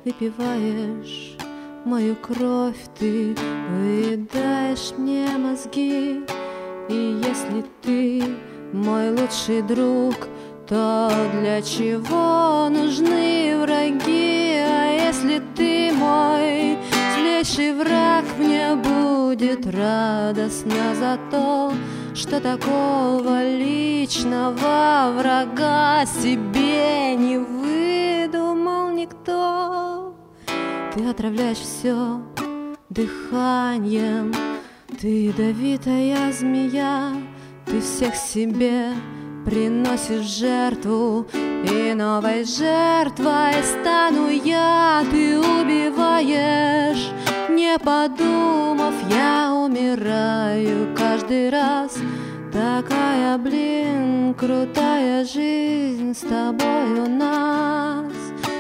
выпиваешь мою кровь, ты выедаешь мне мозги. И если ты мой лучший друг, то для чего нужны враги? А если ты мой злейший враг, мне будет радостно за то, что такого личного врага себе не выдумал никто. Ты отравляешь все дыханием, ты ядовитая змея, ты всех себе приносишь жертву, и новой жертвой стану я. Ты убиваешь, не подумав, я умираю каждый раз. Такая, блин, крутая жизнь с тобой у нас.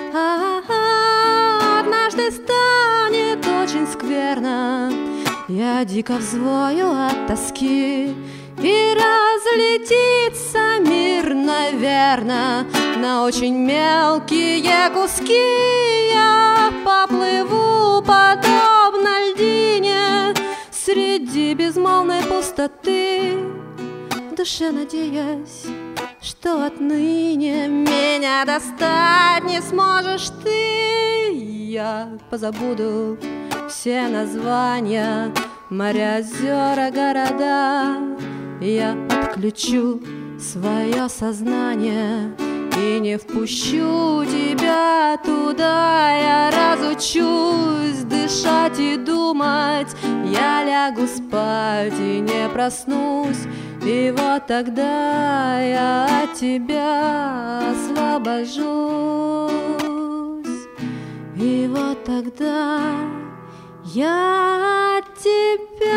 Однажды станет очень скверно, я дико взвою от тоски, и разлетится мир, наверно, на очень мелкие куски. Я поплыву подобно льдине среди безмолвной пустоты, в душе надеясь, что отныне меня достать не сможешь ты. Я позабуду все названия, моря, озера, города. Я отключу свое сознание и не впущу тебя туда. Я разучусь дышать и думать, я лягу спать и не проснусь. И вот тогда я от тебя освобожусь. И вот тогда я от тебя